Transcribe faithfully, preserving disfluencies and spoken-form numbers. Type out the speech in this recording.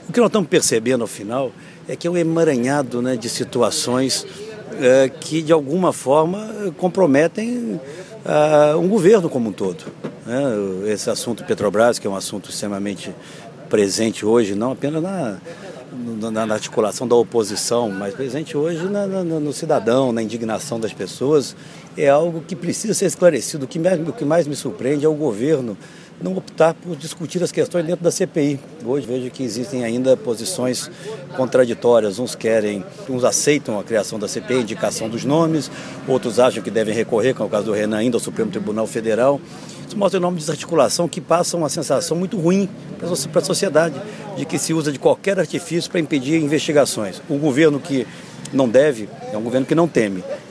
O que nós estamos percebendo ao final é que é um emaranhado, né, de situações é, que de alguma forma comprometem uh, um governo como um todo. Né? Esse assunto Petrobras, que é um assunto extremamente presente hoje, não apenas na, na, na articulação da oposição, mas presente hoje na, na, no cidadão, na indignação das pessoas, é algo que precisa ser esclarecido. O que mais, o que mais me surpreende é o governo não optar por discutir as questões dentro da C P I. Hoje vejo que existem ainda posições contraditórias. Uns querem, uns aceitam a criação da C P I, a indicação dos nomes, outros acham que devem recorrer, como é o caso do Renan, ainda ao Supremo Tribunal Federal. Isso mostra um enorme desarticulação que passa uma sensação muito ruim para a sociedade, de que se usa de qualquer artifício para impedir investigações. O governo que não deve é um governo que não teme.